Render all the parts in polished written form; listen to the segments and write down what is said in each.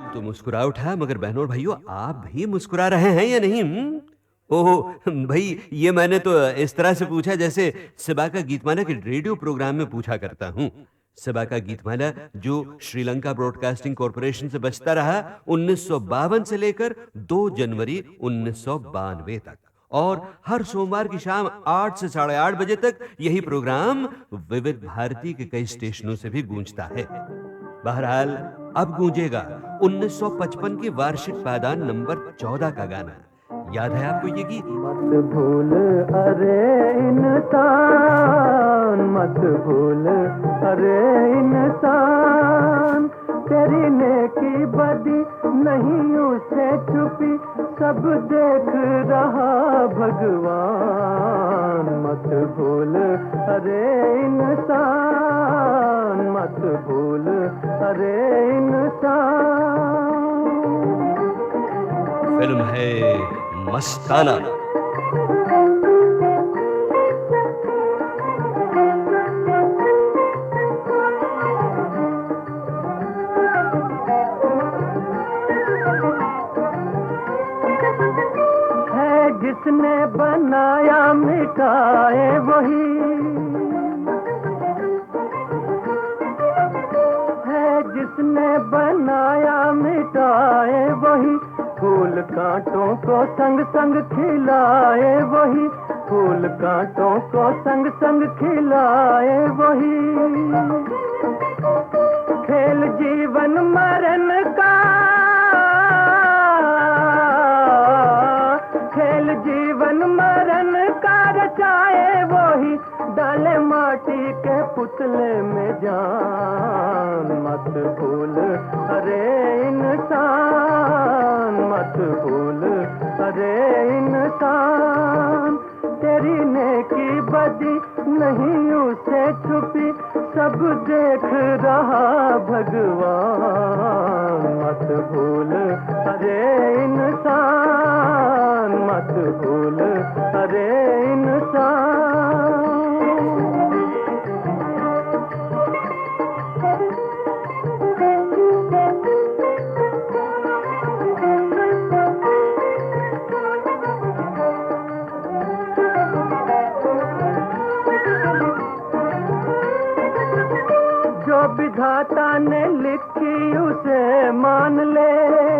तो मुस्कुरा उठा, मगर बहनों और भाइयों, आप भी मुस्कुरा रहे हैं या नहीं? ओह भाई, ये मैंने तो इस तरह से पूछा जैसे सिबा का गीतमाला के रेडियो प्रोग्राम में पूछा करता हूँ। सिबा का गीतमाला जो श्रीलंका ब्रॉडकास्टिंग कॉरपोरेशन से बजता रहा 1952 से लेकर 2 जनवरी 1992 तक, और हर सोमवार की शाम 8 से साढ़े 8 बजे तक यही प्रोग्राम विविध भारती के कई स्टेशनों से भी गूंजता है। बहरहाल, अब गूंजेगा 1955 के वार्षिक पायदान नंबर 14 का गाना। याद है आपको ये गीत? मत भूल अरे इंसान, मत भूल अरे इंसान, तेरी नेकी बदी नहीं उसे छुपी, सब देख रहा भगवान। मत भूल अरे इंसान, मत भूल अरे इंसान। फिल्म है मस्ताना। है जिसने बनाया मिटाए वही, है जिसने बनाया मिटाए वही, फूल कांटों को संग संग खिलाए वही, फूल कांटों को संग संग खिलाए वही। खेल जीवन मरण का, खेल जीवन मरण का रचाए वही, डाले माटी के पुतले में जान। मत भूल अरे इंसान, मत भूल अरे इंसान, तेरी नेकी बदी नहीं उसे छुपी, सब देख रहा भगवान। मत भूल अरे इंसान, मत भूल अरे इंसान। जो विधाता ने लिखी उसे मान ले,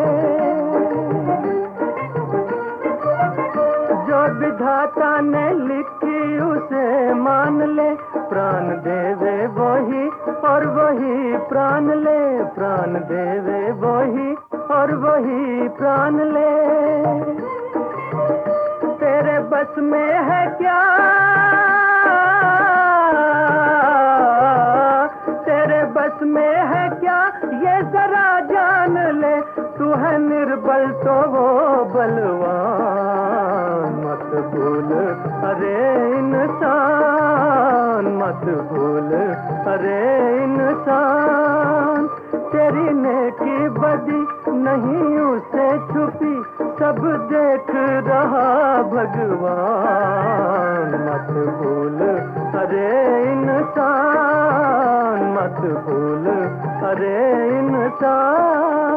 जो विधाता ने लिखी उसे मान ले, प्राण देवे वही और वही प्राण ले, प्राण देवे वही और वही प्राण ले। तेरे बस में है क्या, तेरे बस में है क्या ये जरा जान ले, तू है निर्बल तो वो बलवान। मत भूल अरे इंसान, मत भूल अरे इंसान, तेरी नेकी बदी नहीं उसे छुपी, सब देख रहा भगवान। मत भूल अरे इंसान, मत भूल अरे इंसान।